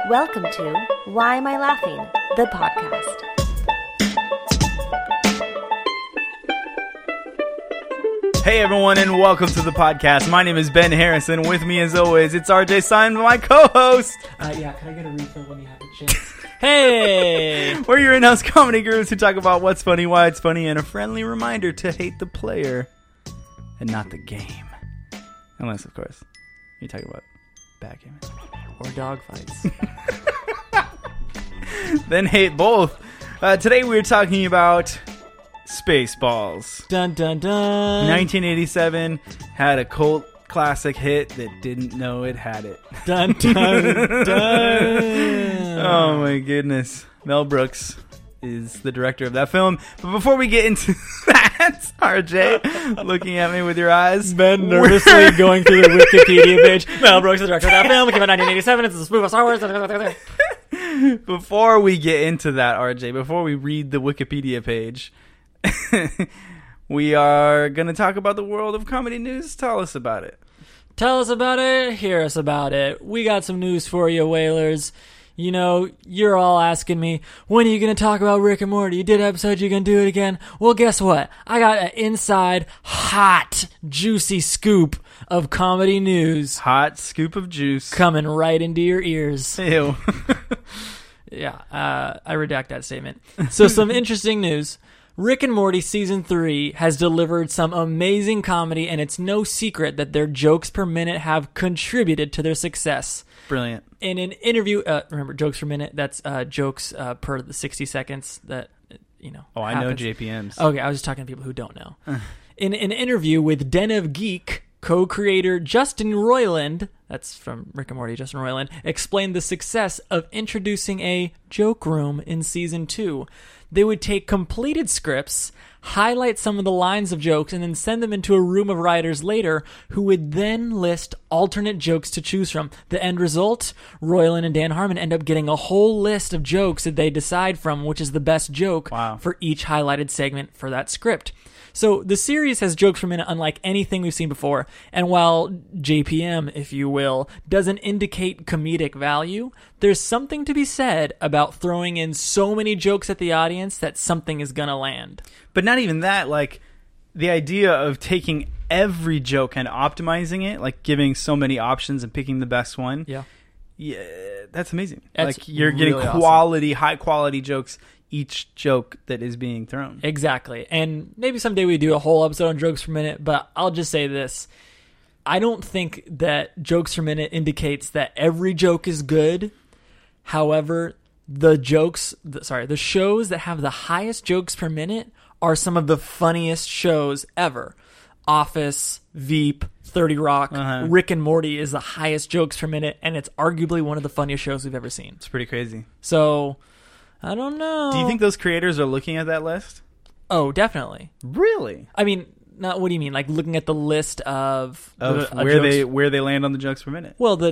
Welcome to Why Am I Laughing? The podcast. Hey everyone, and welcome to the podcast. My name is Ben Harrison. With me, as always, it's RJ Simon, my co-host. Yeah, can I get a refill when you have a chance? Hey! We're your in-house comedy gurus who talk about what's funny, why it's funny, and a friendly reminder to hate the player and not the game. Unless, of course, you're talking about backgammon. Or dog fights. Then hate both. Today we're talking about Spaceballs. Dun dun dun. 1987 had a cult classic hit that didn't know it had it. Dun dun dun. Oh my goodness. Mel Brooks is the director of that film. But before we get into that, RJ, looking at me with your eyes. Ben nervously going through the Wikipedia page. Mel Brooks, the director of that film. It came out in 1987. It's a spoof of Star Wars. Before we get into that, RJ, before we read the Wikipedia page, we are going to talk about the world of comedy news. Tell us about it. Tell us about it. Hear us about it. We got some news for you, whalers. You know, you're all asking me, when are you going to talk about Rick and Morty? You did an episode, you're going to do it again? Well, guess what? I got an inside, hot, juicy scoop of comedy news. Hot scoop of juice. Coming right into your ears. Ew. Yeah, I redact that statement. So some interesting news. Rick and Morty Season 3 has delivered some amazing comedy, and it's no secret that their jokes per minute have contributed to their success. Brilliant. In an interview, remember, jokes per minute, that's jokes per the 60 seconds that, you know. Oh, happens. I know JPMs. Okay, I was just talking to people who don't know. In an interview with Den of Geek, co-creator Justin Roiland, that's from Rick and Morty, Justin Roiland, explained the success of introducing a joke room in Season 2. They would take completed scripts, highlight some of the lines of jokes, and then send them into a room of writers later who would then list alternate jokes to choose from. The end result, Roiland and Dan Harmon end up getting a whole list of jokes that they decide from which is the best joke for each highlighted segment for that script. So the series has jokes per minute unlike anything we've seen before, and while JPM, if you will, doesn't indicate comedic value, there's something to be said about throwing in so many jokes at the audience that something is gonna land. But not even that, like, the idea of taking every joke and optimizing it, like giving so many options and picking the best one. Yeah, that's amazing. That's like, you're really getting quality, high-quality jokes each joke that is being thrown. Exactly. And maybe someday we do a whole episode on jokes per minute, but I'll just say this. I don't think that jokes per minute indicates that every joke is good. However, the shows that have the highest jokes per minute are some of the funniest shows ever. Office, Veep, 30 Rock, Rick and Morty is the highest jokes per minute, and it's arguably one of the funniest shows we've ever seen. It's pretty crazy. So, I don't know. Do you think those creators are looking at that list? Oh, definitely. Really? I mean, what do you mean? Like looking at the list of where they land on the jokes per minute? Well, do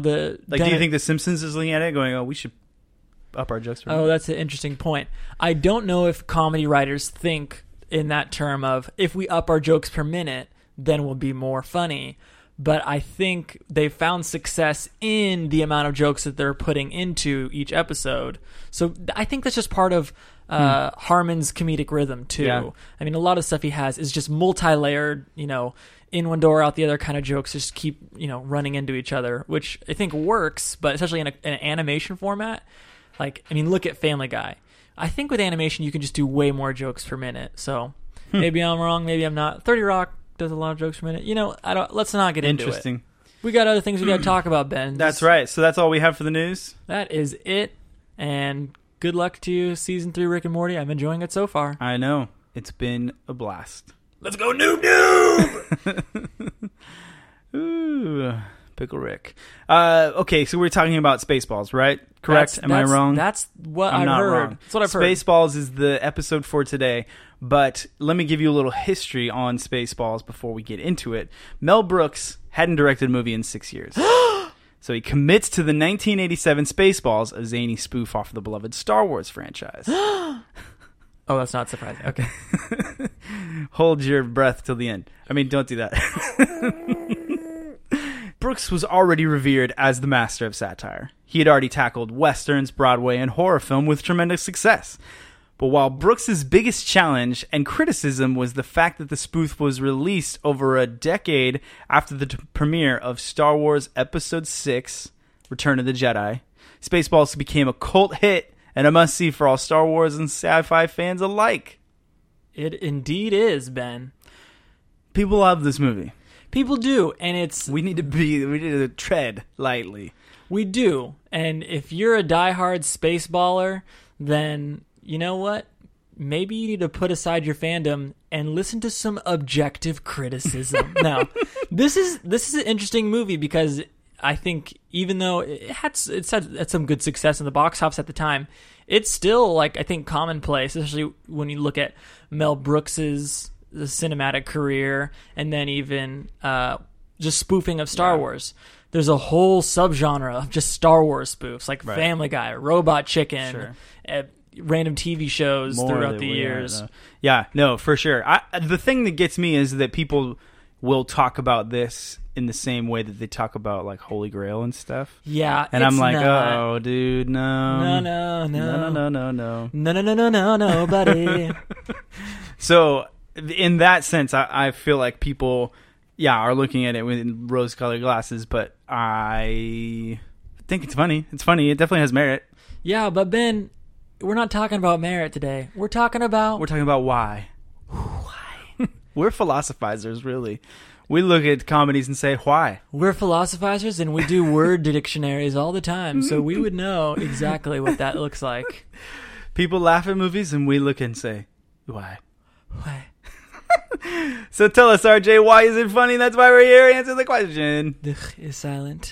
you think The Simpsons is looking at it going, oh, we should up our jokes per minute? Oh, that's an interesting point. I don't know if comedy writers think in that term of, if we up our jokes per minute, then we'll be more funny. But I think they've found success in the amount of jokes that they're putting into each episode. So I think that's just part of Harmon's comedic rhythm, too. Yeah. I mean, a lot of stuff he has is just multi-layered, in one door, out the other kind of jokes just keep, running into each other, which I think works, but especially in an animation format. Like, I mean, look at Family Guy. I think with animation, you can just do way more jokes per minute. So maybe I'm wrong, maybe I'm not. 30 Rock does a lot of jokes per minute. Let's not get into it. Interesting. We got other things we got to talk about, Ben. That's right. So that's all we have for the news? That is it. And good luck to you, Season 3 Rick and Morty. I'm enjoying it so far. I know. It's been a blast. Let's go noob! Ooh, Pickle Rick. Okay, so we're talking about Spaceballs, right? Correct? Am I wrong? That's what I've heard. Wrong. That's what I've heard. Spaceballs is the episode for today, but let me give you a little history on Spaceballs before we get into it. Mel Brooks hadn't directed a movie in 6 years. So he commits to the 1987 Spaceballs, a zany spoof off the beloved Star Wars franchise. Oh, that's not surprising. Okay. Hold your breath till the end. I mean, don't do that. Brooks was already revered as the master of satire. He had already tackled westerns, Broadway, and horror film with tremendous success. But while Brooks's biggest challenge and criticism was the fact that the spoof was released over a decade after the premiere of Star Wars Episode VI, Return of the Jedi, Spaceballs became a cult hit and a must-see for all Star Wars and sci-fi fans alike. It indeed is, Ben. People love this movie. People do, and We need to tread lightly. we do. And if you're a diehard Spaceballer, then you know what? Maybe you need to put aside your fandom and listen to some objective criticism. Now, this is an interesting movie because I think even though it had some good success in the box office at the time, it's still, like, I think commonplace, especially when you look at Mel Brooks's cinematic career and then even just spoofing of Star Wars. There's a whole subgenre of just Star Wars spoofs, like Family Guy, Robot Chicken, random TV shows throughout the years. No, for sure. The thing that gets me is that people will talk about this in the same way that they talk about, like, Holy Grail and stuff. Yeah, and I'm like, not. oh, dude, no, buddy. So, in that sense, I feel like people, are looking at it with rose-colored glasses, but I think it's funny. It's funny. It definitely has merit. Yeah, but Ben, we're not talking about merit today. We're talking about why. Why? We're philosophizers, really. We look at comedies and say, why? We're philosophizers, and we do word dictionaries all the time, so we would know exactly what that looks like. People laugh at movies, and we look and say, why? Why? So tell us, RJ, why is it funny? That's why we're here. Answer the question. The is silent.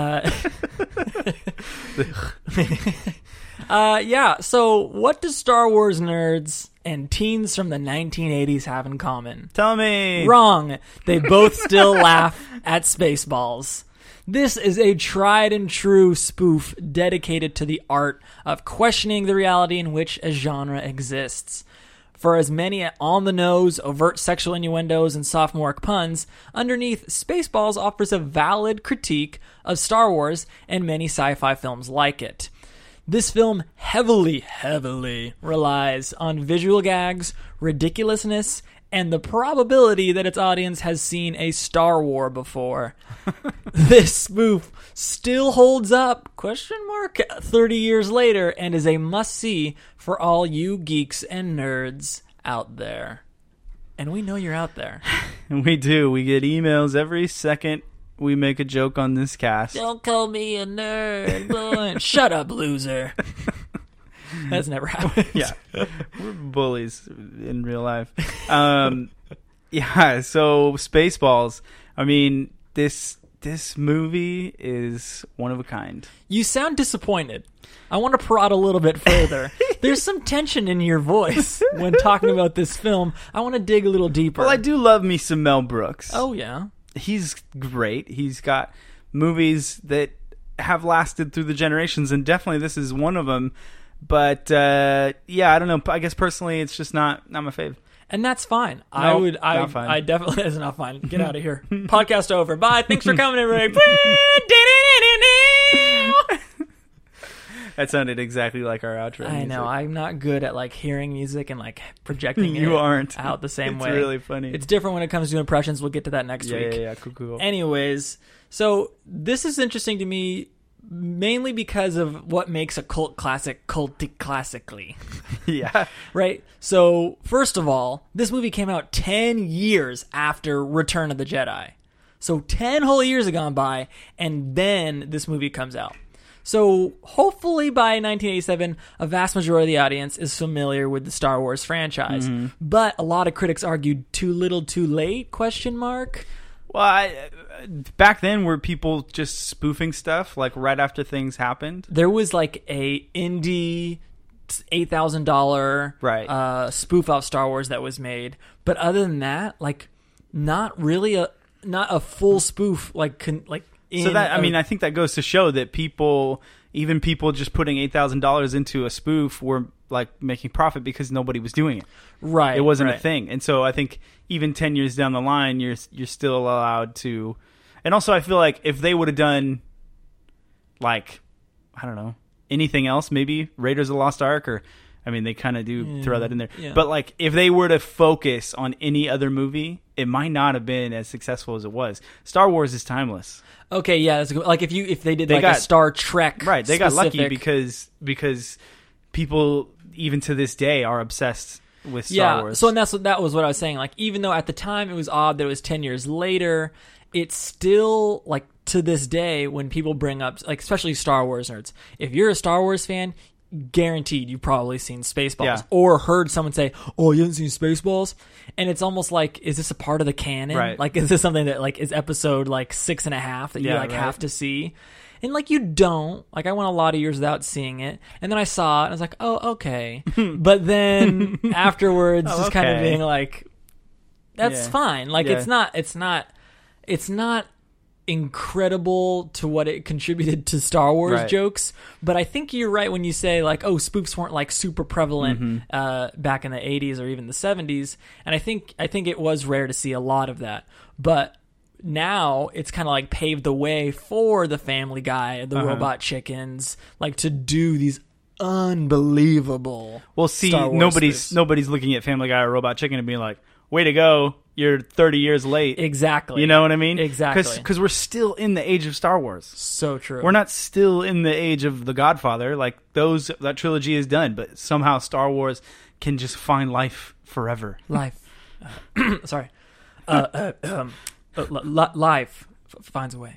So what do Star Wars nerds and teens from the 1980s have in common? Tell me. Wrong. They both still laugh at Spaceballs. This is a tried and true spoof dedicated to the art of questioning the reality in which a genre exists. For as many on-the-nose, overt sexual innuendos and sophomoric puns, underneath, Spaceballs offers a valid critique of Star Wars and many sci-fi films like it. This film heavily relies on visual gags, ridiculousness, and the probability that its audience has seen a Star War before. This spoof still holds up, 30 years later, and is a must-see for all you geeks and nerds out there. And we know you're out there. And we do. We get emails every second we make a joke on this cast. Don't call me a nerd. Shut up, loser. That's never happened. Yeah. We're bullies in real life. So Spaceballs. I mean, this movie is one of a kind. You sound disappointed. I want to prod a little bit further. There's some tension in your voice when talking about this film. I want to dig a little deeper. Well, I do love me some Mel Brooks. Oh, yeah. He's great. He's got movies that have lasted through the generations, and definitely this is one of them. But I don't know. I guess personally, it's just not my fave. And that's fine. Fine. I definitely, it's not fine. Get out of here. Podcast over. Bye. Thanks for coming, everybody. That sounded exactly like our outro. I know. I'm not good at, like, hearing music and, like, projecting You it aren't. out the same way. It's really funny. It's different when it comes to impressions. We'll get to that next week. Yeah. Cool. Anyways, so this is interesting to me mainly because of what makes a cult classic classically. Yeah. Right? So, first of all, this movie came out 10 years after Return of the Jedi. So 10 whole years have gone by, and then this movie comes out. So hopefully by 1987, a vast majority of the audience is familiar with the Star Wars franchise. Mm-hmm. But a lot of critics argued too little too late, ? Well, back then, were people just spoofing stuff, like, right after things happened? There was, like, a indie $8,000 spoof of Star Wars that was made. But other than that, like, not really not a full spoof, like I think that goes to show that even people just putting $8,000 into a spoof were, like, making profit because nobody was doing it. Right. It wasn't a thing. And so I think even 10 years down the line, you're still allowed to, And also, I feel like if they would have done, like, I don't know, anything else, maybe Raiders of the Lost Ark, or, I mean, they kind of do throw that in there. Yeah. But, like, if they were to focus on any other movie, it might not have been as successful as it was. Star Wars is timeless. Okay, yeah, that's good. Like if they did They like got- a Star Trek, Right, they got lucky specific- because people, even to this day, are obsessed with Star Wars. So and that was what I was saying. Like, even though at the time it was odd that it was 10 years later, it's still, like, to this day, when people bring up, like, especially Star Wars nerds, if you're a Star Wars fan, guaranteed you've probably seen Spaceballs Yeah. or heard someone say, "Oh, you haven't seen Spaceballs?" And it's almost like, is this a part of the canon? Right. Like, is this something that, like, is episode like 6.5 that you Yeah, like right. have to see? And, like, you don't. Like, I went a lot of years without seeing it. And then I saw it, and I was like, oh, okay. But then afterwards, Oh, just kind of okay. being like, that's Yeah. fine. Like, Yeah. it's not incredible to what it contributed to Star Wars Right. jokes. But I think you're right when you say, like, oh, spoofs weren't, like, super prevalent Mm-hmm. back in the 80s or even the 70s. And I think it was rare to see a lot of that. But now it's kind of like paved the way for the Family Guy, the Robot Chickens, like, to do these unbelievable. Well, see, Star Wars nobody's looking at Family Guy or Robot Chicken and being like, way to go, you're 30 years late. Exactly. You know what I mean? Exactly. Because we're still in the age of Star Wars. So true. We're not still in the age of The Godfather. Like, that trilogy is done, but somehow Star Wars can just find life forever. Life. Sorry. Life finds a way.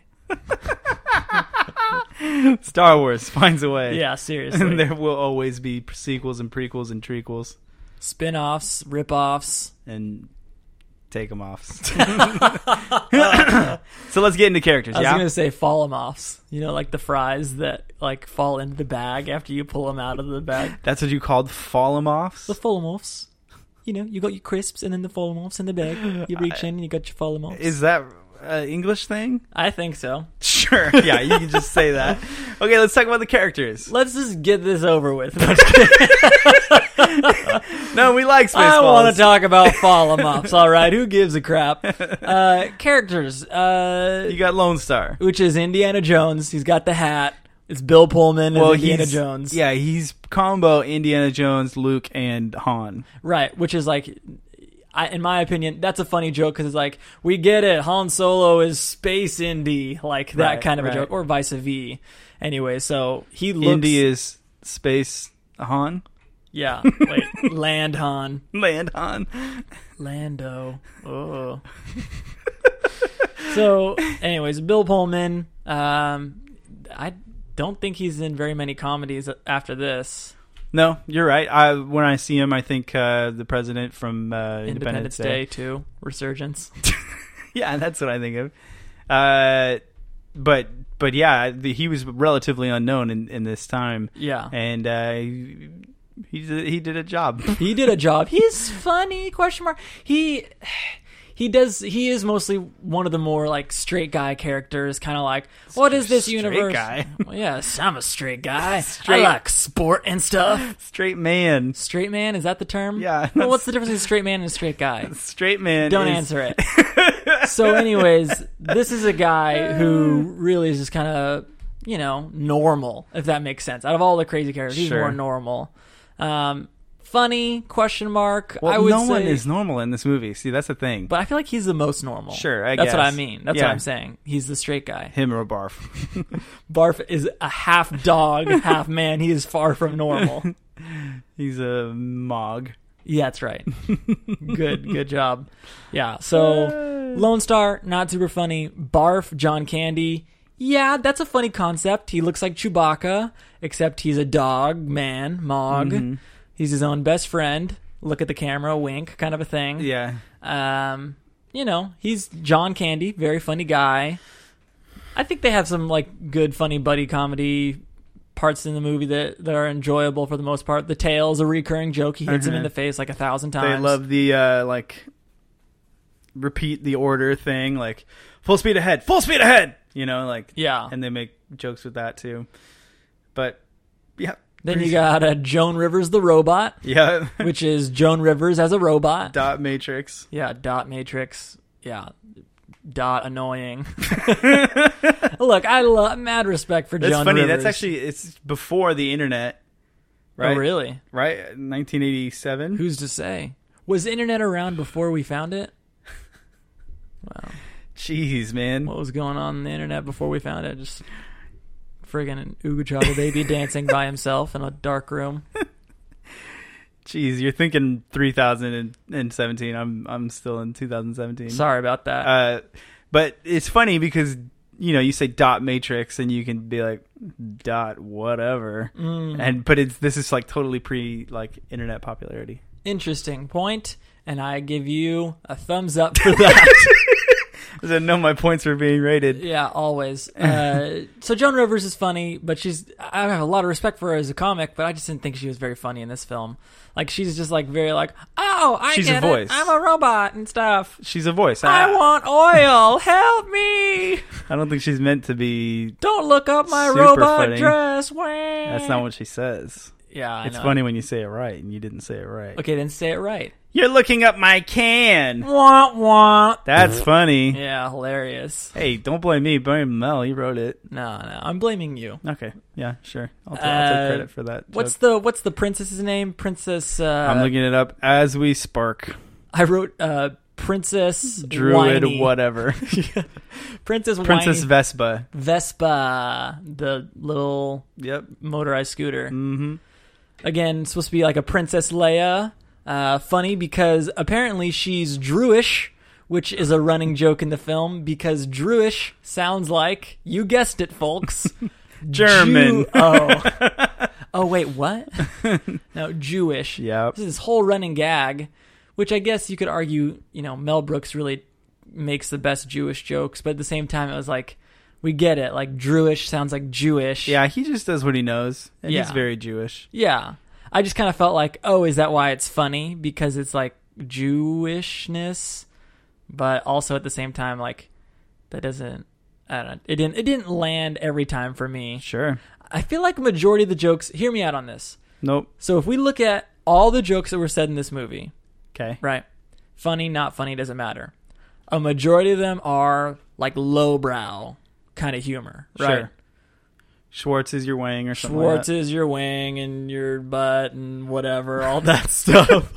Star Wars finds a way. Yeah, And seriously. there will always be sequels and prequels and trequels Spin-offs, rip-offs. and take them offs. So let's get into characters, I was yeah? going to say fall-em-offs. You know, like the fries that, like, fall into the bag after you pull them out of the bag. That's what you called fall-em-offs? The fall-em-offs. You know, you got your crisps and then the fall-em-offs in the bag. You reach in and you got your fall-em-offs. Is that an English thing? I think so. Sure. Yeah, you can just say that. Okay, let's talk about the characters. Let's just get this over with. No, we like Spaceballs. I want to talk about fall-em-offs, all right? Who gives a crap? Characters. You got Lone Star. Which is Indiana Jones. He's got the hat. It's Bill Pullman as Indiana he's- Jones. Yeah, he's combo Indiana Jones, Luke, and Han. Right, which is like, in my opinion, that's a funny joke because it's like, we get it, Han Solo is space Indy, like that Right, kind of a right. joke, or vice versa. Anyway, so he looks... Indy is space Han. Yeah, wait, Land Han. Land Han. Lando. Oh. So, anyways, Bill Pullman, I don't think he's in very many comedies after this. No, you're right. When I see him, I think the president from Independence Day 2, Resurgence. Yeah, that's what I think of. But yeah, he was relatively unknown in this time. Yeah. And he did a job. He did a job. He's funny, question mark. He is mostly one of the more, like, straight guy characters, kind of like, what is this Straight universe? guy. Well, yes, I'm a straight guy. Straight- I like sport and stuff. Straight man. Straight man, is that the term? Yeah, Well, what's the difference between a straight man and a straight guy? Straight man. Don't is- answer it. So anyways, this is a guy who really is just kind of, you know, normal, if that makes sense. Out of all the crazy characters, he's Sure. more normal. Funny, question mark. Well, I would no say, one is normal in this movie. See, that's the thing. but I feel like he's the most normal. Sure, I That's what I guess. mean. That's Yeah. what I'm saying. He's the straight guy. Him or Barf. Barf is a half dog, half man. He is far from normal. He's a Mog. Yeah, that's right. Good job. Yeah, so Lone Star, not super funny. Barf, John Candy. Yeah, that's a funny concept. He looks like Chewbacca, except he's a dog, man, Mog. Mm-hmm. He's his own best friend. Look at the camera, wink, kind of a thing. Yeah. You know, he's John Candy, very funny guy. I think they have some, like, good, funny buddy comedy parts in the movie that are enjoyable for the most part. The tail's a recurring joke. He hits him in the face like 1,000 times. They love the, like, repeat the order thing, like, full speed ahead, you know, like, Yeah. and they make jokes with that too. But, yeah. Then you got Joan Rivers the robot, Yeah. which is Joan Rivers as a robot. Dot Matrix. Yeah, dot matrix. Yeah. dot annoying. Look, I love mad respect for That's Joan funny. Rivers. That's actually it's before the internet, right? Oh, really? Right, 1987. Who's to say? Was the internet around before we found it? Wow. Jeez, man. What was going on the internet before we found it? Just friggin' Ooga Chaka Baby dancing by himself in a dark room. Jeez, you're thinking 3017. I'm still in 2017. Sorry about that. But it's funny because you say dot matrix and you can be like dot whatever, but this is like totally pre like internet popularity. Interesting point, and I give you a thumbs up for that. Because I know my points are being rated. Yeah, always. So Joan Rivers is funny, but I have a lot of respect for her as a comic, but I just didn't think she was very funny in this film. Like, she's just like very like, oh, She's get a voice. it. I'm a robot and stuff. She's a voice. I want oil. Help me. I don't think she's meant to be. Don't look up my Super robot funny. dress. That's not what she says. Yeah, I It's know. funny when you say it right, and you didn't say it right. Okay, then say it right. You're looking up my can. Wah, wah. That's funny. Yeah, hilarious. Hey, don't blame me. Blame Mel. He wrote it. No, I'm blaming you. Okay. Yeah, sure. I'll take credit for that. What's joke. the princess's name? Princess. I'm looking it up as we spark. I wrote Princess Druid, Whiny. whatever. Princess Princess Whiny. Vespa. Vespa, the little Yep. motorized scooter. Mm-hmm. Again, supposed to be like a Princess Leia. Funny because apparently she's Druish, which is a running joke in the film because Druish sounds like, you guessed it, folks, German. Oh, wait, what? No, Jewish. Yep. This is this whole running gag, which I guess you could argue, Mel Brooks really makes the best Jewish jokes, but at the same time, it was like, we get it. Like, Druish sounds like Jewish. Yeah, he just does what he knows. And Yeah. he's very Jewish. Yeah. I just kind of felt like, oh, is that why it's funny? Because it's like Jewishness, but also at the same time, like, that doesn't, I don't know, it didn't land every time for me. Sure. I feel like a majority of the jokes, hear me out on this. Nope. So if we look at all the jokes that were said in this movie, Okay. right? Funny, not funny, doesn't matter. A majority of them are like lowbrow kind of humor, right? Sure. Schwartz is your wang or something Schwartz like is your wing and your butt and whatever, all that stuff.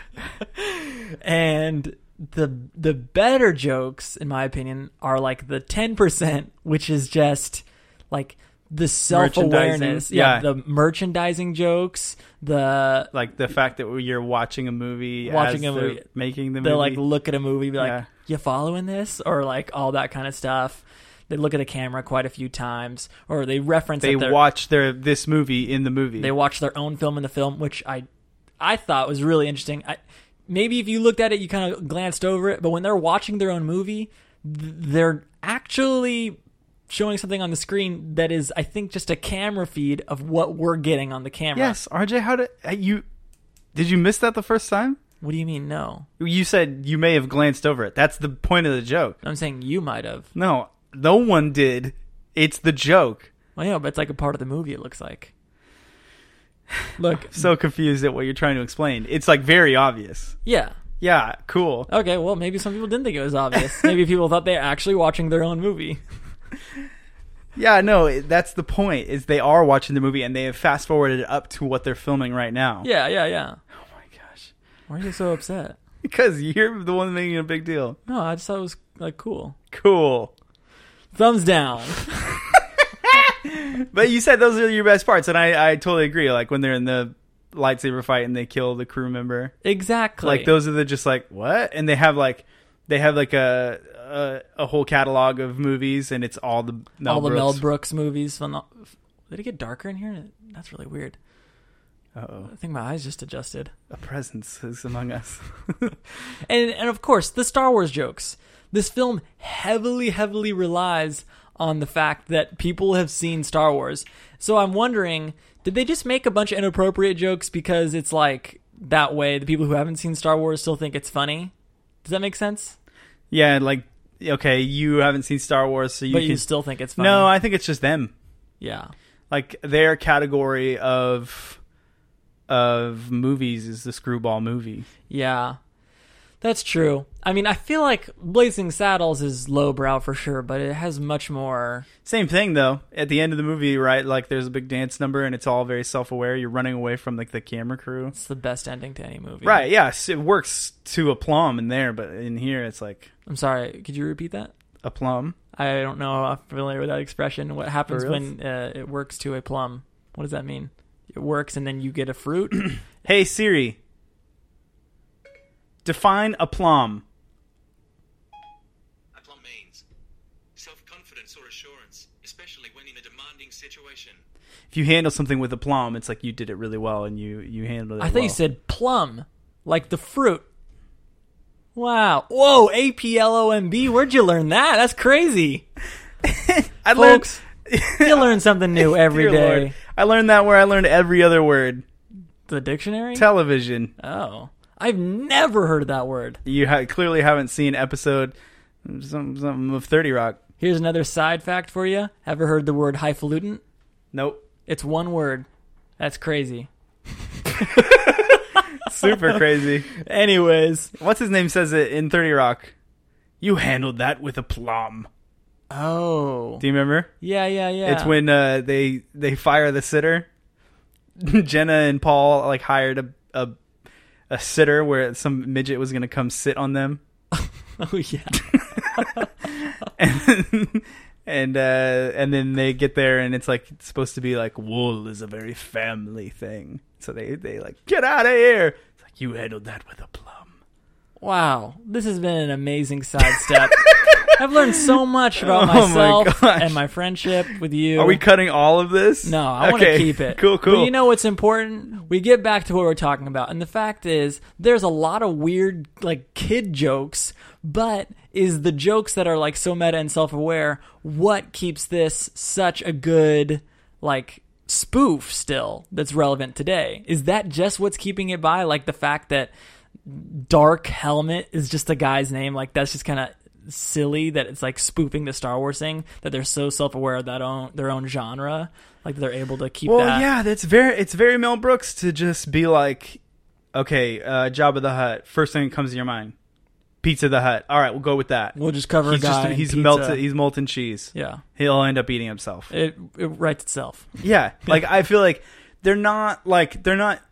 And the better jokes, in my opinion, are like the 10%, which is just like the self-awareness. Merchandising. Yeah, Yeah. the merchandising jokes, the like the fact that you're watching a movie Watching as a they're movie. making the movie. they'll like look at a movie, be like, Yeah. "You following this?" or like all that kind of stuff. They look at a camera quite a few times, or they reference. they that they're- watch this movie in the movie. They watch their own film in the film, which I thought was really interesting. Maybe if you looked at it, you kind of glanced over it, but when they're watching their own movie, they're actually showing something on the screen that is, I think, just a camera feed of what we're getting on the camera. Yes, RJ, how did you miss that the first time? What do you mean, no? You said you may have glanced over it. That's the point of the joke. I'm saying you might have. No one did. It's the joke. Well, yeah, but it's like a part of the movie, it looks like. Look. I'm so confused at what you're trying to explain. It's like very obvious. Yeah. Yeah, cool. Okay, well, maybe some people didn't think it was obvious. Maybe people thought they were actually watching their own movie. Yeah, no, that's the point. Is they are watching the movie and they have fast forwarded up to what they're filming right now. Yeah. Oh my gosh. Why are you so upset? Because you're the one making a big deal. No, I just thought it was, like, cool. Cool. Thumbs down. But you said those are your best parts, and I totally agree. Like when they're in the lightsaber fight and they kill the crew member. Exactly. Like those are the just like what? And they have like a whole catalog of movies, and it's all the Mel Brooks movies. Did it get darker in here? That's really weird. Uh-oh. I think my eyes just adjusted. A presence is among us. And of course, the Star Wars jokes. This film heavily relies on the fact that people have seen Star Wars. So I'm wondering, did they just make a bunch of inappropriate jokes because it's like that way the people who haven't seen Star Wars still think it's funny? Does that make sense? Yeah, like okay, you haven't seen Star Wars, so you still think it's funny. No, I think it's just them. Yeah. Like their category of movies is the screwball movie. Yeah. That's true. I mean, I feel like Blazing Saddles is lowbrow for sure, but it has much more. Same thing though. At the end of the movie, right? Like there's a big dance number, and it's all very self-aware. You're running away from like the camera crew. It's the best ending to any movie. Right? Yes, it works to a plum in there, but in here it's like I'm sorry. Could you repeat that? a plum. I don't know. I'm familiar with that expression. What happens For reals? when it works to a plum? What does that mean? It works and then you get a fruit? Hey Siri, define a plum. A plum means self-confidence or assurance, especially when in a demanding situation. If you handle something with a plum, it's like you did it really well, and you handled it. I thought well. you said plum, like the fruit. Wow. Whoa, APLOMB. Where'd you learn that? That's crazy. I Folks, you learn something new every Dear day. Lord. I learned that where I learned every other word. The dictionary? Television. Oh. I've never heard that word. You clearly haven't seen episode something of 30 Rock. Here's another side fact for you. Ever heard the word highfalutin? Nope. It's one word. That's crazy. Super crazy. Anyways. What's his name says it in 30 Rock? You handled that with a plum. Oh. Do you remember? Yeah. It's when they fire the sitter. Jenna and Paul like hired a sitter where some midget was going to come sit on them. Oh, yeah. and then they get there and it's like it's supposed to be like wool is a very family thing. So they like get out of here. It's like you handled that with a plum. Wow. This has been an amazing sidestep. I've learned so much about Oh my myself gosh. and my friendship with you. Are we cutting all of this? No, I want to keep it. Cool. But you know what's important? We get back to what we're talking about. And the fact is, there's a lot of weird, like, kid jokes, but is the jokes that are, like, so meta and self-aware, what keeps this such a good, like, spoof still that's relevant today? Is that just what's keeping it by? Like, the fact that Dark Helmet is just a guy's name? Like, that's just kind of silly that it's like spoofing the Star Wars thing, that they're so self-aware of their own genre, like they're able to keep that. Well, yeah, it's very Mel Brooks to just be like, okay, Jabba the Hutt, first thing that comes to your mind, Pizza the Hut. All right, we'll go with that. We'll just cover a guy in he's pizza. He's molten cheese. Yeah, He'll end up eating himself. it writes itself. Yeah, like I feel like they're not like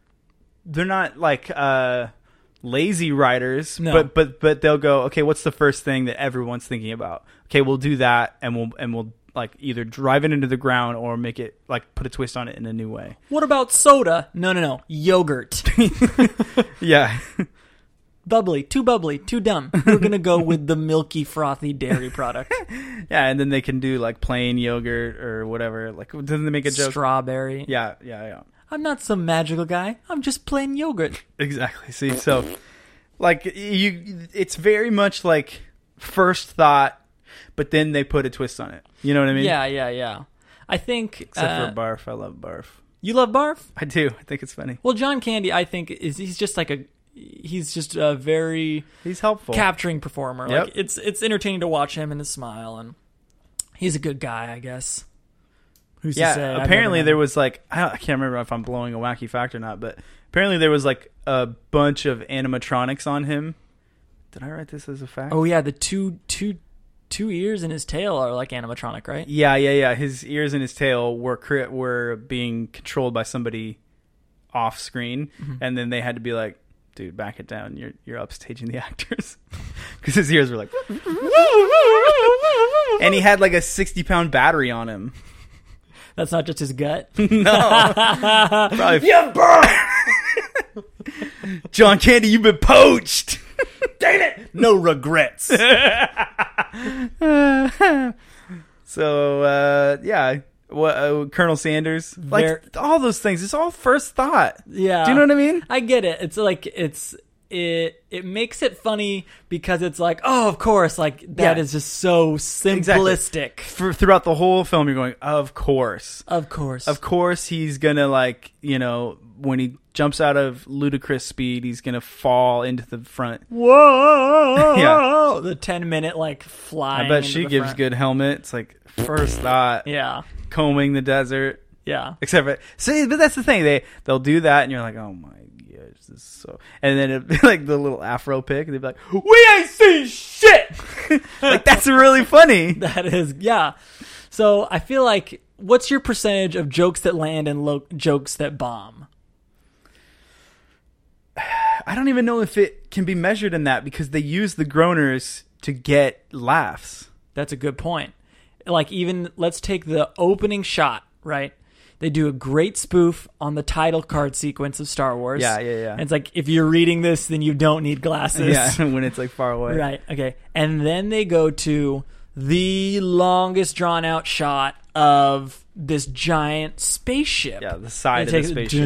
lazy writers, No. but they'll go, okay, what's the first thing that everyone's thinking about? Okay, we'll do that, and we'll like either drive it into the ground or make it like put a twist on it in a new way. What about soda? No, yogurt. Yeah. Bubbly, too dumb. We're gonna go with the milky, frothy dairy product. Yeah, and then they can do like plain yogurt or whatever. Like, doesn't they make a joke? Strawberry. Yeah. I'm not some magical guy. I'm just plain yogurt. Exactly. See, so like it's very much like first thought, but then they put a twist on it. You know what I mean? Yeah. I think Except for Barf. I love Barf. you love Barf. I do. I think it's funny. Well, John Candy, I think he's just a very He's helpful. capturing performer. Yep. Like it's entertaining to watch him and his smile, and he's a good guy, I guess. Who's to say? Yeah. Apparently there was like I can't remember if I'm blowing a wacky fact or not, but apparently there was like a bunch of animatronics on him. Did I write this as a fact? Oh yeah, the two ears in his tail are like animatronic, right? Yeah. His ears and his tail were being controlled by somebody off screen, and then they had to be like, dude, back it down. You're upstaging the actors. Because his ears were like... And he had like a 60-pound battery on him. That's not just his gut. No. Probably... Yeah, bro! John Candy, you've been poached! Dang it! No regrets. So, yeah. Colonel Sanders. Like, all those things. It's all first thought. Yeah. Do you know what I mean? I get it. It's like, it makes it funny because it's like, oh, of course, like that is just so simplistic. Exactly. Throughout the whole film, you're going, of course. Of course, He's gonna like, you know, when he jumps out of ludicrous speed, he's gonna fall into the front. Whoa! Yeah. The 10-minute like flying. I bet into she the gives front. good helmet. It's like first thought. Yeah. Combing the desert. Yeah. Except for, see, but that's the thing. They'll do that, and you're like, oh my yeah, this is so. And then it, like the little Afro pick, they'd be like, "We ain't seen shit." Like that's really funny. That is, yeah. So I feel like, what's your percentage of jokes that land and jokes that bomb? I don't even know if it can be measured in that because they use the groaners to get laughs. That's a good point. Like, even, let's take the opening shot, right? They do a great spoof on the title card sequence of Star Wars. Yeah. And it's like, if you're reading this, then you don't need glasses. Yeah, when it's like far away. Right, okay. And then they go to the longest drawn out shot of this giant spaceship. Yeah, the side of It the takes- spaceship.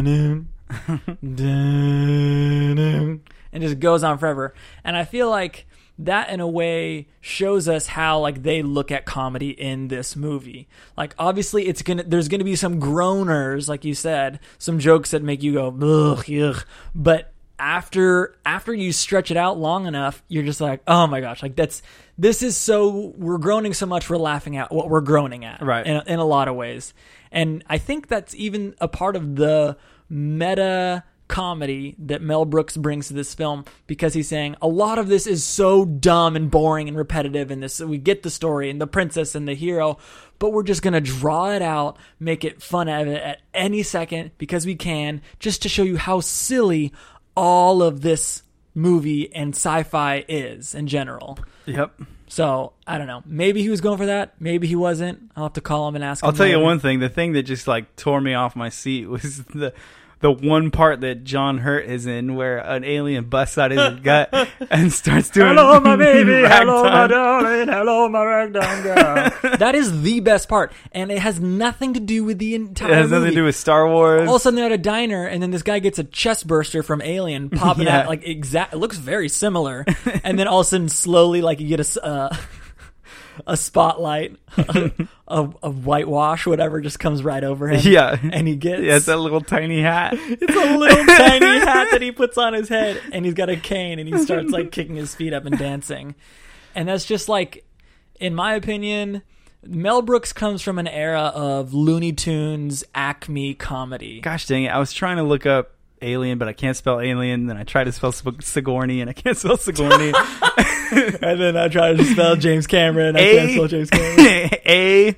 and just goes on forever. And I feel like that in a way shows us how like they look at comedy in this movie. Like obviously there's gonna be some groaners, like you said, some jokes that make you go ugh, ugh. But after you stretch it out long enough, you're just like, oh my gosh, like this is so, we're groaning so much we're laughing at what we're groaning at, right? In a lot of ways. And I think that's even a part of the meta comedy that Mel Brooks brings to this film, because he's saying a lot of this is so dumb and boring and repetitive, and this, we get the story and the princess and the hero, but we're just going to draw it out, make it fun of it at any second because we can, just to show you how silly all of this movie and sci-fi is in general. Yep. So, I don't know. Maybe he was going for that. Maybe he wasn't. I'll have to call him and ask him. I'll tell you later. one thing. The thing that just like tore me off my seat was the one part that John Hurt is in, where an alien busts out his gut and starts doing Hello, my baby. Hello, my ragtime. darling. Hello, my ragtime girl. That is the best part, and it has nothing to do with the entire It has nothing movie. to do with Star Wars. All of a sudden, they're at a diner, and then this guy gets a chest burster from Alien popping Yeah. out, like it looks very similar. And then all of a sudden, slowly, like you get a spotlight, a whitewash, whatever, just comes right over him. Yeah. And he gets... Yeah, it's that little tiny hat. It's a little tiny hat that he puts on his head, and he's got a cane, and he starts like kicking his feet up and dancing. And that's just like, in my opinion, Mel Brooks comes from an era of Looney Tunes Acme comedy. Gosh dang it. I was trying to look up alien, but I can't spell alien. Then I tried to spell Sigourney, and I can't spell Sigourney. And then I try to spell James Cameron, and I can't spell James Cameron.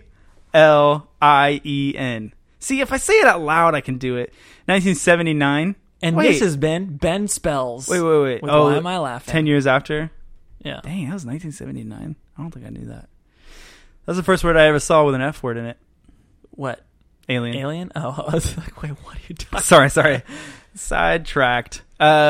Alien. See, if I say it out loud, I can do it. 1979. And Wait. this has been Ben Spells. Wait. With Why Am I Laughing? 10 years after? Yeah. Dang, that was 1979. I don't think I knew that. That was the first word I ever saw with an F word in it. What? Alien. Alien? Oh, I was like, wait, what are you talking Sorry. Sidetracked.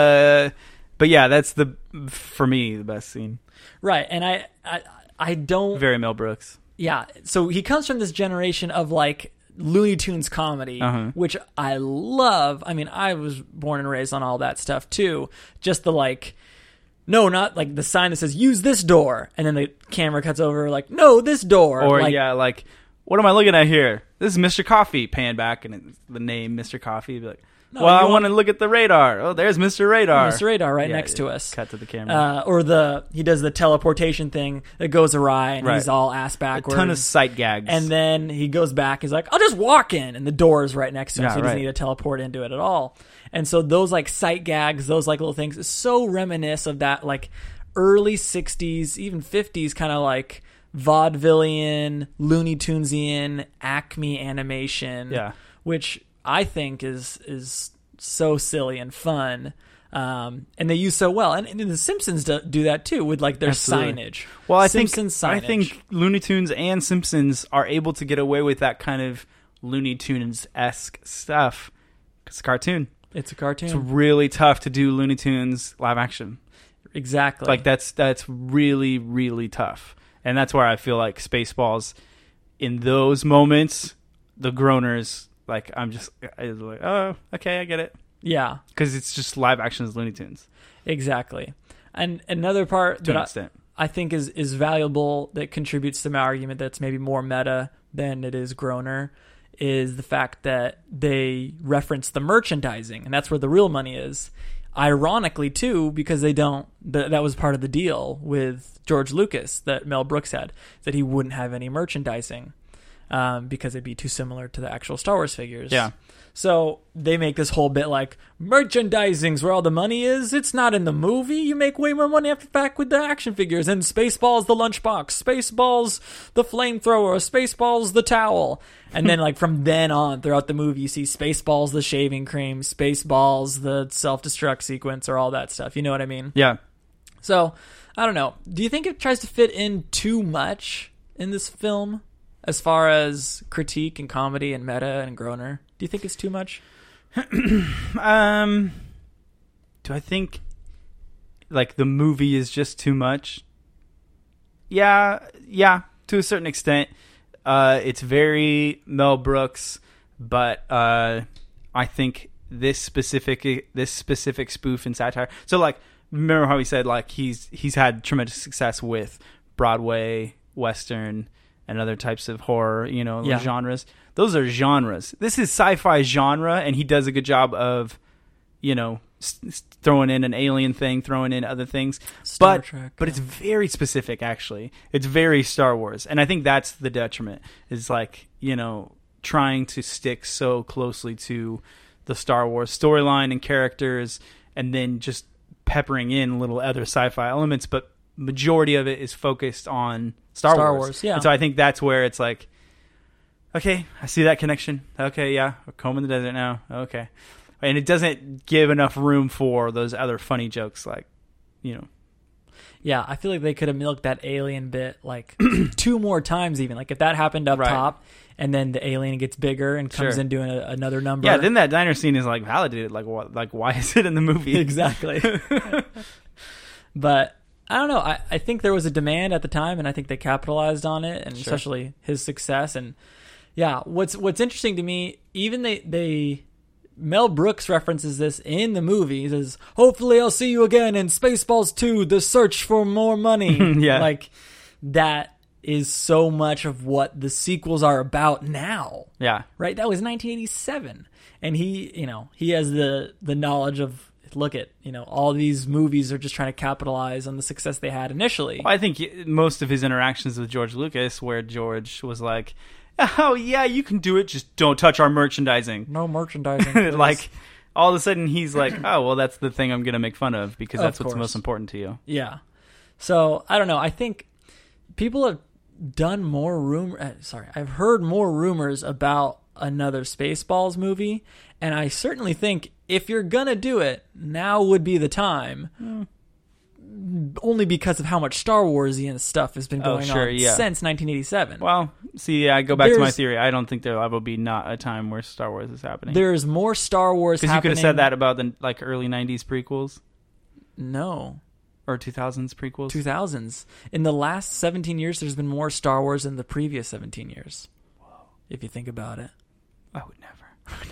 But yeah, that's for me, the best scene. Right, and I don't... Very Mel Brooks. Yeah, so he comes from this generation of like Looney Tunes comedy, which I love. I mean, I was born and raised on all that stuff too. Just the like, no, not like the sign that says use this door, and then the camera cuts over like, no, this door. Or like, yeah, like, what am I looking at here? This is Mr. Coffee. Pan back and it's the name Mr. Coffee. Be like, No, well, I you want to look at the radar. Oh, there's Mr. Radar. Mr. Radar right Yeah, next to us. Cut to the camera. Or he does the teleportation thing that goes awry, and Right. he's all ass A backwards. ton of sight gags. And then he goes back. He's like, I'll just walk in. And the door is right next to him. Yeah, So he doesn't right. need to teleport into it at all. And so those like sight gags, those like little things so reminisce of that like early 60s, even 50s kind of like vaudevillian, Looney Tunesian, Acme animation. Yeah. Which I think is so silly and fun. And they use so well. And the Simpsons do that too with like their Absolutely. signage. Well, I Simpsons signage. think Looney Tunes and Simpsons are able to get away with that kind of Looney Tunes-esque stuff. It's a cartoon. It's a cartoon. It's really tough to do Looney Tunes live action. Exactly. Like that's really, really tough. And that's where I feel like Spaceballs, in those moments, the groaners, like I was like, oh, okay, I get it. Yeah, Because it's just live action as Looney Tunes exactly. And another part to an that extent. I think is valuable that contributes to my argument that's maybe more meta than it is groaner is the fact that they reference the merchandising, and that's where the real money is. Ironically, too, because they don't. That was part of the deal with George Lucas that Mel Brooks had, that he wouldn't have any merchandising. because it'd be too similar to the actual Star Wars figures. Yeah. So they make this whole bit like, merchandising's where all the money is. It's not in the movie. You make way more money after the fact with the action figures. And Spaceballs the lunchbox, Spaceballs the flamethrower, Spaceballs the towel. And then like from then on throughout the movie, you see Spaceballs the shaving cream, Spaceballs the self-destruct sequence, or all that stuff. You know what I mean? Yeah. So, I don't know. Do you think it tries to fit in too much in this film as far as critique and comedy and meta and Groner? Do you think it's too much? Do I think like the movie is just too much? Yeah, to a certain extent. It's very Mel Brooks, but I think this specific spoof and satire. So like, remember how he said like he's had tremendous success with Broadway, Western, and other types of horror, genres. Those are genres. This is sci-fi genre, and he does a good job of, throwing in an alien thing, throwing in other things. Star Trek, but it's very specific, actually. It's very Star Wars. And I think that's the detriment, is like, trying to stick so closely to the Star Wars storyline and characters, and then just peppering in little other sci-fi elements, but majority of it is focused on Star Wars. Yeah. And so I think that's where it's like, okay, I see that connection. Okay, yeah, we're combing the desert now. Okay. And it doesn't give enough room for those other funny jokes, like, Yeah, I feel like they could have milked that alien bit like 2 more times even. Like if that happened up Right. top and then the alien gets bigger and comes Sure. in doing another number. Yeah, then that diner scene is like validated. Like, what? Like, why is it in the movie? Exactly. But I don't know. I think there was a demand at the time, and I think they capitalized on it, and Sure. especially his success. And yeah, what's interesting to me, even they Mel Brooks references this in the movie. He says, "Hopefully, I'll see you again in Spaceballs 2: The Search for More Money." Yeah. Like that is so much of what the sequels are about now. Yeah. Right? That was 1987. And he has the knowledge of, look at, all these movies are just trying to capitalize on the success they had initially. Well, I think most of his interactions with George Lucas, where George was like, "Oh yeah, you can do it. Just don't touch our merchandising." No merchandising. please. Like, all of a sudden he's like, "Oh well, that's the thing I'm going to make fun of because Of that's what's course. most important to you." Yeah. So, I don't know. I think people have done more I've heard more rumors about another Spaceballs movie, and I certainly think if you're gonna do it, now would be the time. Only because of how much Star Warsian stuff has been going on since 1987. Well, see, I go back to my There's- theory. I don't think there will be not a time where Star Wars is happening. There's more Star Wars Because you happening. could have said that about the early '90s prequels No. or 2000s prequels. 2000s. In the last 17 years, there's been more Star Wars than the previous 17 years. Whoa. If you think about it. I would never.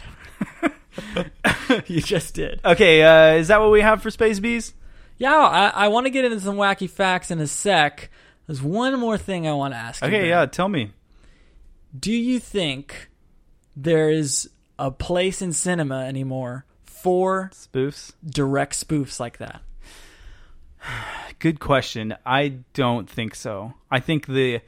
You just did. Okay, is that what we have for Space Bees? Yeah, I want to get into some wacky facts in a sec. There's one more thing I want to ask you. Okay, Ben. yeah, tell me. Do you think there is a place in cinema anymore for Spoofs? direct spoofs like that? Good question. I don't think so. I think the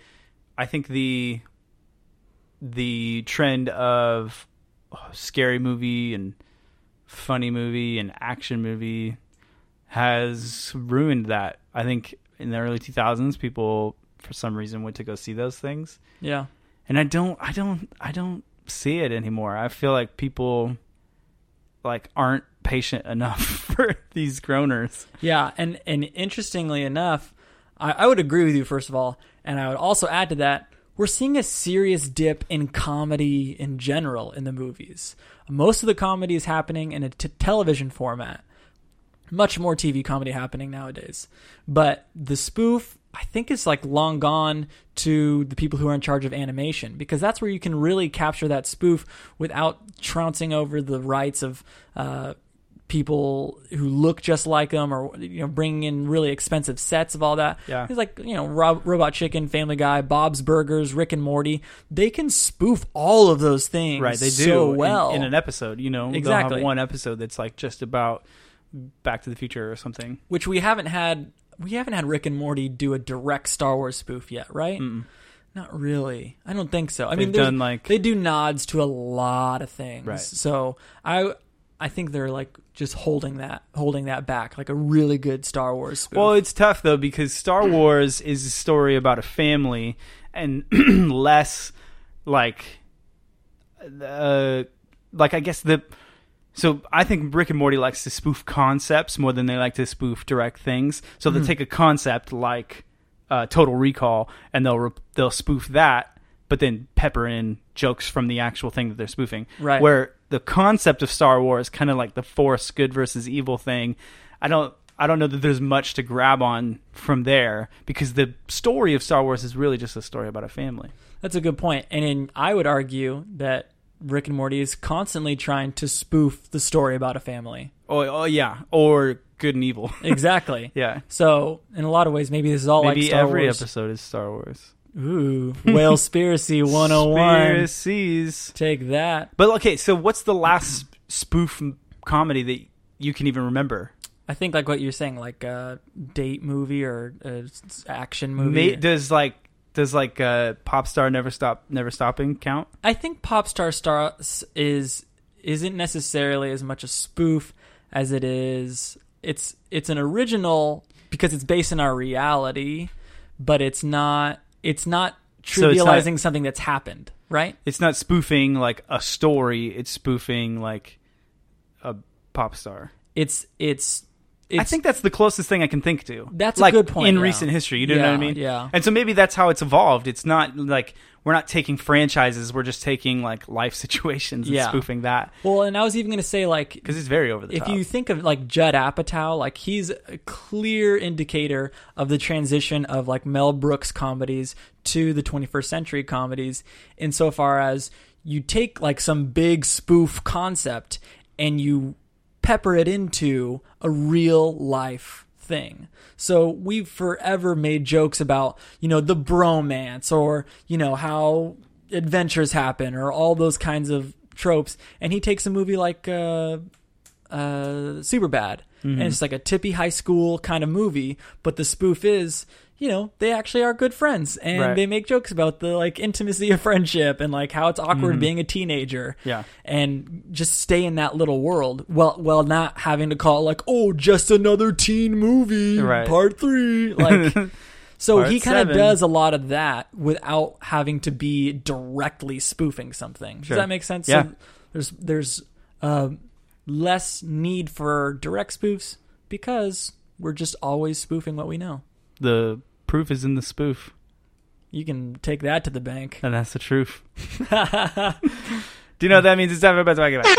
trend of scary movie and funny movie and action movie has ruined that. I think in the early 2000s, people for some reason went to go see those things, Yeah. and I don't see it anymore. I feel like people aren't patient enough for these groaners. Yeah, and interestingly enough, I would agree with you, first of all, and I would also add to that, we're seeing a serious dip in comedy in general in the movies. Most of the comedy is happening in a television format. Much more TV comedy happening nowadays. But the spoof, I think, is long gone to the people who are in charge of animation, because that's where you can really capture that spoof without trouncing over the rights of people who look just like them, or bringing in really expensive sets of all that. Yeah. It's Robot Chicken, Family Guy, Bob's Burgers, Rick and Morty. They can spoof all of those things Right, they do so well in an episode. They'll Exactly. have one episode that's just about Back to the Future or something. which we haven't had Rick and Morty do a direct Star Wars spoof yet, right? Not really. I don't think so. I They've mean, done, like- they do nods to a lot of things. Right. So I think they're like just holding that back, like a really good Star Wars spoof. Well, it's tough though because Star Wars is a story about a family and less like I guess so I think Rick and Morty likes to spoof concepts more than they like to spoof direct things. So they'll take a concept like Total Recall and they'll spoof that, but then pepper in jokes from the actual thing that they're spoofing. Right. Where the concept of Star Wars, kind of like the Force good versus evil thing, I don't know that there's much to grab on from there because the story of Star Wars is really just a story about a family. That's a good point. And I would argue that Rick and Morty is constantly trying to spoof the story about a family. Oh yeah, or good and evil. Exactly. Yeah. So in a lot of ways, maybe this is all Maybe like Star every Wars. episode is Star Wars. Ooh, Whale-spiracy 101. Conspiracies. Take that. But okay, so what's the last spoof comedy that you can even remember? I think like what you're saying, like a date movie or a action movie. Does Pop Star Never Stopping count? I think Pop Star Stars isn't necessarily as much a spoof as it is. It's an original because it's based in our reality, but it's not trivializing something that's happened, right? It's not spoofing like a story. It's spoofing like a pop star. It's I think that's the closest thing I can think to. That's like, a good point in yeah. recent history. You know what I mean? Yeah. And so maybe that's how it's evolved. It's not like we're not taking franchises. We're just taking like life situations and spoofing that. Well, and I was even going to say like because it's very over the if top. you think of like Judd Apatow, like he's a clear indicator of the transition of like Mel Brooks comedies to the 21st century comedies, insofar as you take like some big spoof concept and you pepper it into a real life thing. So we've forever made jokes about, the bromance or, how adventures happen or all those kinds of tropes. And he takes a movie like Superbad, and it's like a tippy high school kind of movie, but the spoof is, they actually are good friends and they make jokes about the like intimacy of friendship and like how it's awkward being a teenager. Yeah. And just stay in that little world while not having to call it like, oh, just another teen movie, part 3. Like, so Part he kind of 7. does a lot of that without having to be directly spoofing something. Sure. Does that make sense? Yeah. So there's less need for direct spoofs because we're just always spoofing what we know. The proof is in the spoof. You can take that to the bank. And that's the truth. Do you know what that means? It's time for Ben's Wacky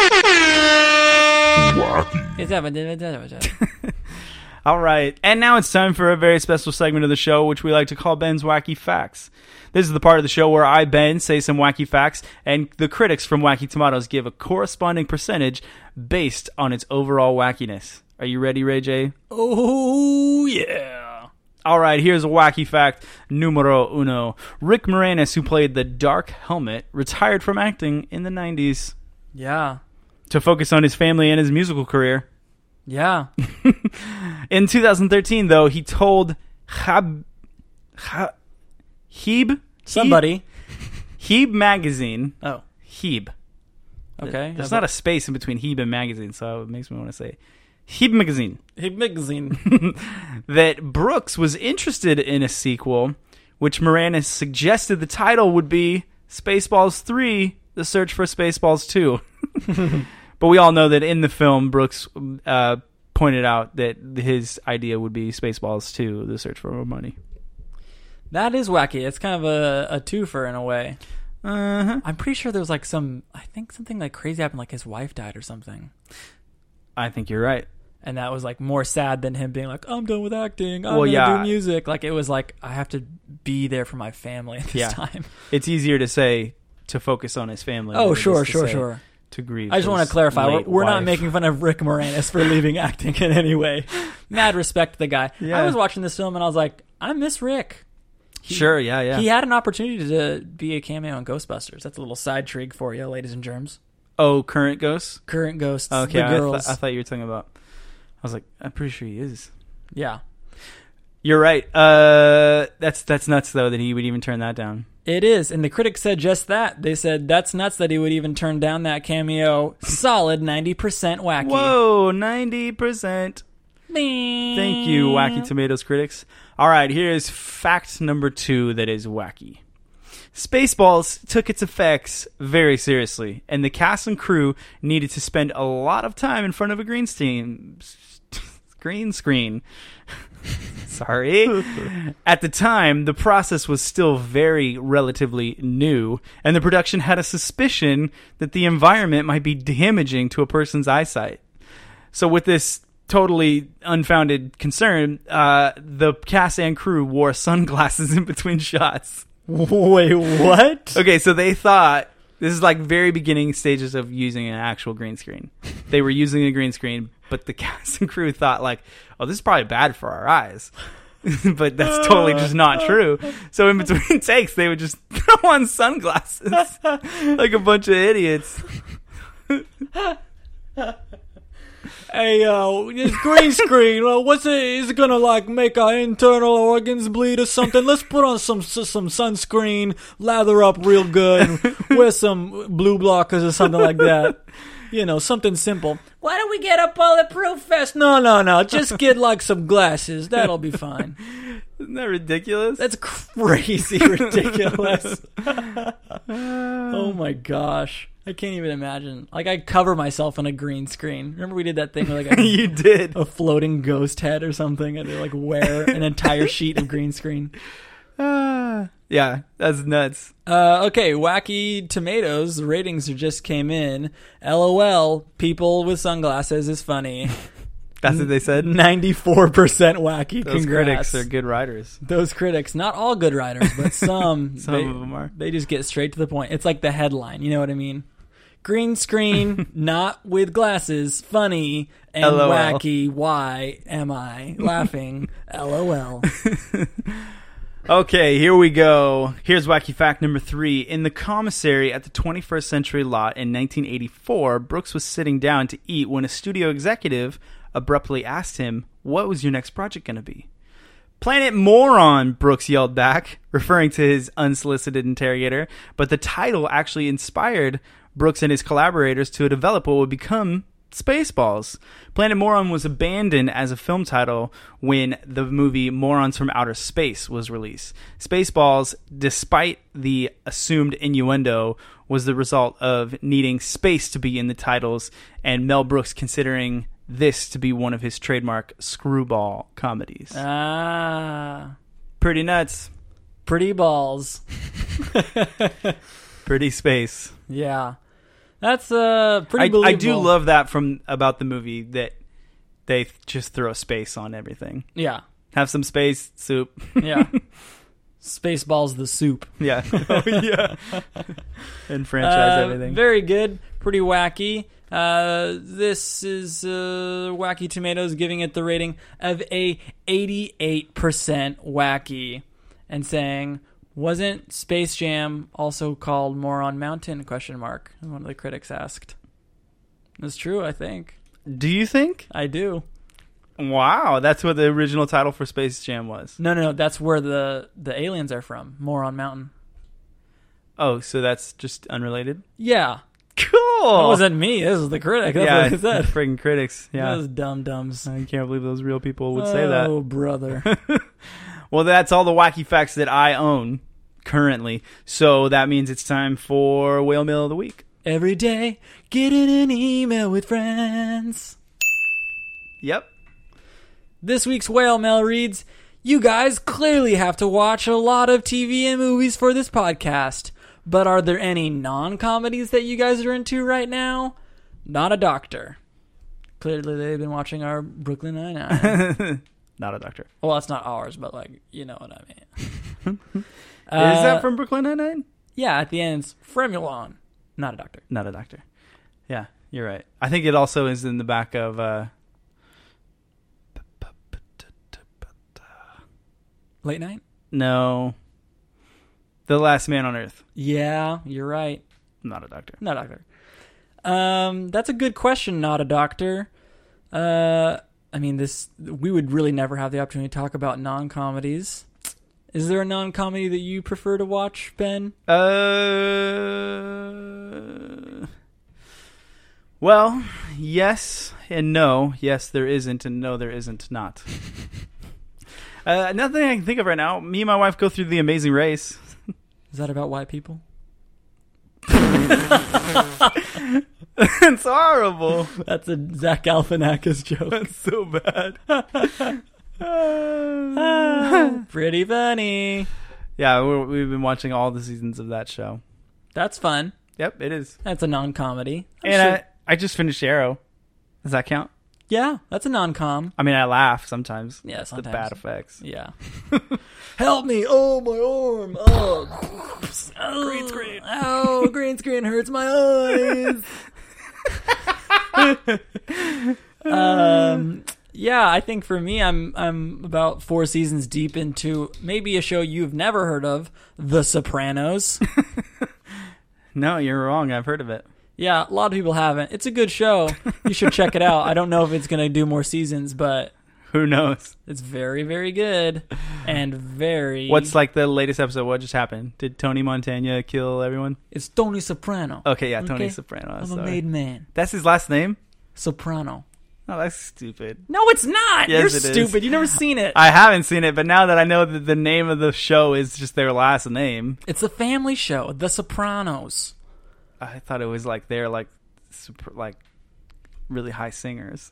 Facts. All right. And now it's time for a very special segment of the show, which we like to call Ben's Wacky Facts. This is the part of the show where I, Ben, say some wacky facts, and the critics from Wacky Tomatoes give a corresponding percentage based on its overall wackiness. Are you ready, Ray J? Oh, yeah. All right, here's a wacky fact numero uno. Rick Moranis, who played the Dark Helmet, retired from acting in the 90s Yeah. to focus on his family and his musical career. Yeah. In 2013, though, he told Heeb magazine. Oh. Heeb. Okay. There's not a space in between Heeb and magazine, so it makes me want to say Heeb magazine. Heeb magazine. That Brooks was interested in a sequel, which Moranis suggested the title would be Spaceballs 3, The Search for Spaceballs 2. But we all know that in the film, Brooks pointed out that his idea would be Spaceballs 2, The Search for More Money. That is wacky. It's kind of a twofer in a way. Uh-huh. I'm pretty sure there was like something like crazy happened, like his wife died or something. I think you're right. And that was like more sad than him being like, I'm done with acting. I'm Well, going to yeah. do music. Like it was like, I have to be there for my family at this time. It's easier to say to focus on his family. Oh, than it sure. is to say to grieve. I just want his to clarify. late We're not wife. making fun of Rick Moranis for leaving acting in any way. Mad respect to the guy. Yeah. I was watching this film and I was like, I miss Rick. Sure, yeah. He had an opportunity to be a cameo in Ghostbusters. That's a little side trig for you, ladies and germs. Oh, current Ghosts? Current Ghosts, Okay, the girls. I thought you were talking about... I was like, I'm pretty sure he is. Yeah. You're right. That's nuts though that he would even turn that down. It is, and the critics said just that. They said that's nuts that he would even turn down that cameo. Solid 90% wacky. Whoa, 90%. Thank you, Wacky Tomatoes critics. All right, here's fact number 2 that is wacky. Spaceballs took its effects very seriously, and the cast and crew needed to spend a lot of time in front of a green screen. Sorry. At the time, the process was still very relatively new, and the production had a suspicion that the environment might be damaging to a person's eyesight. So with this totally unfounded concern, the cast and crew wore sunglasses in between shots. Wait, what? Okay, so they thought, this is like very beginning stages of using an actual green screen. They were using a green screen, but the cast and crew thought like, oh, this is probably bad for our eyes. But that's totally just not true. So in between takes, they would just throw on sunglasses like a bunch of idiots. Hey, this green screen, what's it? Is it gonna like make our internal organs bleed or something? Let's put on some sunscreen, lather up real good, wear some blue blockers or something like that. You know, something simple. Why don't we get a bulletproof vest? No. Just get like some glasses. That'll be fine. Isn't that ridiculous? That's crazy ridiculous. Oh my gosh. I can't even imagine. Like, I cover myself in a green screen. Remember we did that thing where like You did. a floating ghost head or something, and they like wear an entire sheet of green screen. Yeah, that's nuts. Okay, Wacky Tomatoes, the ratings just came in. LOL, people with sunglasses is funny. That's what they said? 94% wacky. Those Congrats. critics are good writers. Those critics, not all good writers, but some. Some of them are. They just get straight to the point. It's like the headline, you know what I mean? Green screen, not with glasses, funny, and LOL. wacky. Why am I laughing? LOL. Okay, here we go. Here's wacky fact number 3. In the commissary at the 21st Century Lot in 1984, Brooks was sitting down to eat when a studio executive abruptly asked him, "What was your next project going to be?" "Planet Moron," Brooks yelled back, referring to his unsolicited interrogator. But the title actually inspired Brooks and his collaborators to develop what would become Spaceballs. Planet Moron was abandoned as a film title when the movie Morons from Outer Space was released. Spaceballs, despite the assumed innuendo, was the result of needing space to be in the titles and Mel Brooks considering this to be one of his trademark screwball comedies. Pretty nuts. Pretty balls. Pretty space. Yeah. That's pretty believable. I do love that about the movie that they just throw space on everything. Yeah. Have some space, soup. Yeah. Spaceballs the soup. Yeah. Oh, yeah. And franchise everything. Very good. Pretty wacky. This is Wacky Tomatoes giving it the rating of a 88% wacky and saying, wasn't Space Jam also called Moron Mountain? ? One of the critics asked. That's true, I think. Do you think? I do. Wow, that's what the original title for Space Jam was. No, that's where the aliens are from. Moron Mountain. Oh, so that's just unrelated? Yeah. Cool. That wasn't me. This was the critic. That's what I said. Friggin' critics. Yeah. Those dum-dums. I can't believe those real people would say that. Oh, brother. Well, that's all the wacky facts that I own currently. So that means it's time for Whale Mail of the Week. Every day, get in an email with friends. Yep. This week's Whale Mail reads, you guys clearly have to watch a lot of TV and movies for this podcast. But are there any non-comedies that you guys are into right now? Not a doctor. Clearly they've been watching our Brooklyn Nine-Nine. Not a doctor. Well, that's not ours, but like, you know what I mean. Is that from Brooklyn Nine-Nine? Yeah, at the end it's Fremulon. Not a doctor. Not a doctor. Yeah, you're right. I think it also is in the back of... Late Night? No. The Last Man on Earth. Yeah, you're right. Not a doctor. Not a doctor. That's a good question, not a doctor. I mean, we would really never have the opportunity to talk about non-comedies. Is there a non-comedy that you prefer to watch, Ben? Well, yes and no. Yes, there isn't, and no, there isn't not. Nothing I can think of right now. Me and my wife go through The Amazing Race. Is that about white people? It's horrible. That's a Zach Galifianakis joke. That's so bad. Pretty funny. Yeah, we've been watching all the seasons of that show. That's fun. Yep, it is. That's a non-comedy. And I just finished Arrow. Does that count? Yeah, that's a non-com. I mean, I laugh sometimes. Yeah, sometimes. The bad effects. Yeah. Help me! Oh, my arm! Oh, Green screen. Oh, green screen hurts my eyes. Yeah, I think for me, I'm about 4 seasons deep into maybe a show you've never heard of, The Sopranos. No, you're wrong. I've heard of it. Yeah, a lot of people haven't. It's a good show. You should check it out. I don't know if it's going to do more seasons, but who knows? It's very, very good and very... What's like the latest episode? What just happened? Did Tony Montana kill everyone? It's Tony Soprano. Okay, yeah, Tony Soprano. I'm a made man. That's his last name? Soprano. Oh, that's stupid. No, it's not. Yes, You're it stupid. is. You've never seen it. I haven't seen it, but now that I know that the name of the show is just their last name. It's a family show, The Sopranos. I thought it was like they're like really high singers.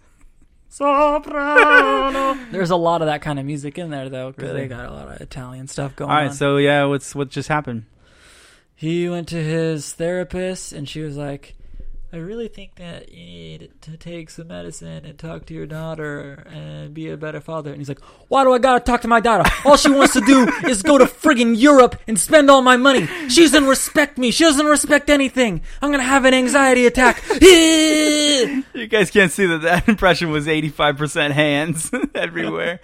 Soprano. There's a lot of that kind of music in there, though, because Really? they got a lot of Italian stuff going on. All right, so yeah, what just happened? He went to his therapist, and she was like, I really think that you need to take some medicine and talk to your daughter and be a better father. And he's like, why do I gotta talk to my daughter? All she wants to do is go to friggin' Europe and spend all my money. She doesn't respect me. She doesn't respect anything. I'm gonna have an anxiety attack. You guys can't see that impression was 85% hands everywhere.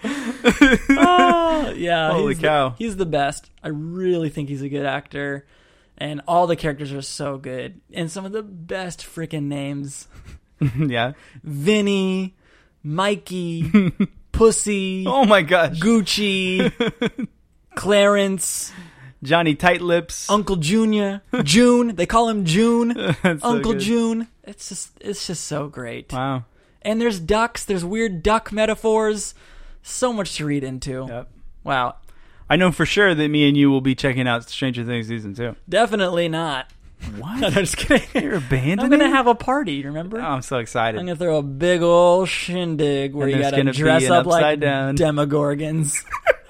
Yeah. Holy cow. He's the best. I really think he's a good actor. And all the characters are so good. And some of the best freaking names. Yeah. Vinny, Mikey, Pussy. Oh my gosh. Gucci, Clarence, Johnny Tight Lips. Uncle Junior, June. They call him June. That's so Uncle good. June. It's just so great. Wow. And there's ducks. There's weird duck metaphors. So much to read into. Yep. Wow. I know for sure that me and you will be checking out Stranger Things season 2. Definitely not. What? I'm just kidding. You're abandoning? I'm gonna have a party. Remember? Oh, I'm so excited. I'm gonna throw a big old shindig where And you there's gotta gonna be dress an up like upside down. Demogorgons.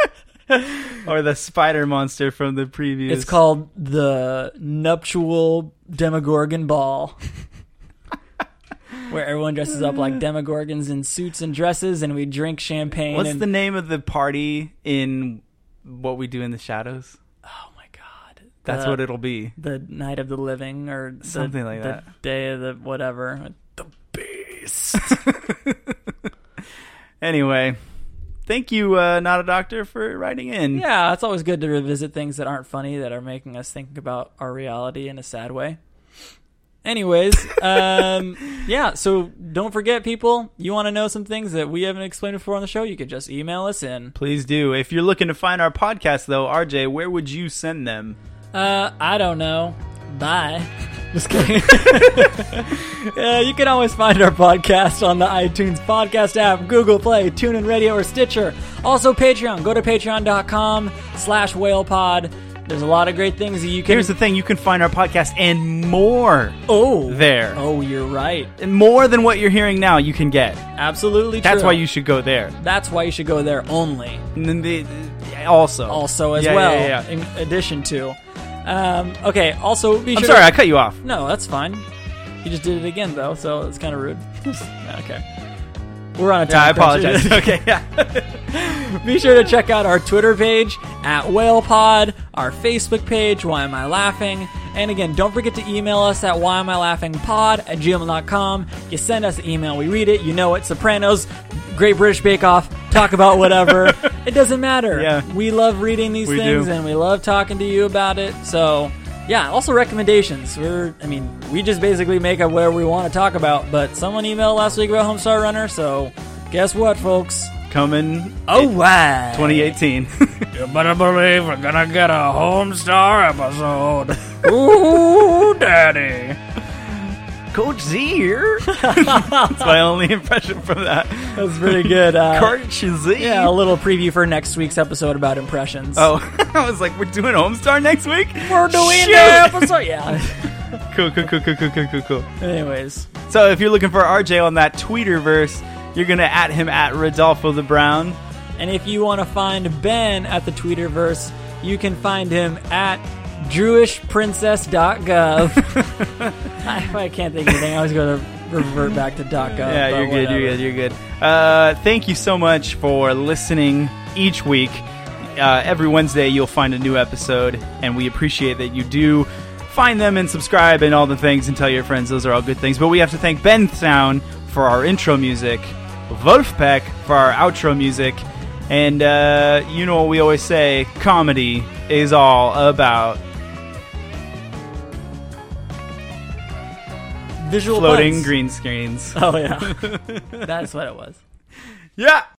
Or the spider monster from the previous. It's called the Nuptial Demogorgon Ball. Where everyone dresses up like Demogorgons in suits and dresses, and we drink champagne. What's and, the name of the party in What We Do in the Shadows? Oh my god. That's what it'll be. The Night of the Living, or Something like the that. Day of the whatever. The Beast. Anyway, thank you, Not a Doctor, for writing in. Yeah, it's always good to revisit things that aren't funny, that are making us think about our reality in a sad way. Anyways, yeah, so don't forget, people, you want to know some things that we haven't explained before on the show, you could just email us in. Please do. If you're looking to find our podcast, though, RJ, where would you send them? I don't know. Bye. Just kidding. You can always find our podcast on the iTunes podcast app, Google Play, TuneIn Radio, or Stitcher. Also, Patreon. Go to patreon.com/whalepod. There's a lot of great things that you can... Here's the thing. You can find our podcast and more there. Oh, you're right. And more than what you're hearing now, you can get. Absolutely true. That's why you should go there. That's why you should go there only. And then also As well, in addition to. Okay, also be sure... I'm sorry, I cut you off. No, that's fine. You just did it again, though, so it's kind of rude. Okay. We're on a time Yeah, I crunch. apologize. Okay, yeah. Be sure to check out our Twitter page @WhalePod, our Facebook page, Why Am I Laughing? And again, don't forget to email us at whyamilaughingpod@gmail.com. You send us an email, we read it, you know it. Sopranos, Great British Bake Off, talk about whatever. It doesn't matter. Yeah. We love reading these things, and we love talking to you about it. So, yeah, also recommendations. We just basically make up whatever we want to talk about, but someone emailed last week about Homestar Runner, so Guess what, folks? Coming Oh, wow. 2018. You better believe we're gonna get a Homestar episode. Ooh, daddy. Coach Z here. That's my only impression from that. That's pretty good. Coach Z. Yeah, a little preview for next week's episode about impressions. Oh, I was like, we're doing Homestar next week? We're doing Shoot! the episode. Yeah. Cool. Anyways. So if you're looking for RJ on that Tweeterverse, you're going to at him at Rodolfo the Brown. And if you want to find Ben at the Tweeterverse, you can find him at jewishprincess.gov. If I can't think of anything, I was going to revert back to .gov. Yeah, but you're good. Thank you so much for listening each week. Every Wednesday you'll find a new episode, and we appreciate that you do find them and subscribe and all the things and tell your friends. Those are all good things. But we have to thank Ben Sound for our intro music, Wolfpack for our outro music, and you know what we always say, comedy is all about Visual floating puns. green screens. Oh, yeah. That's what it was. Yeah.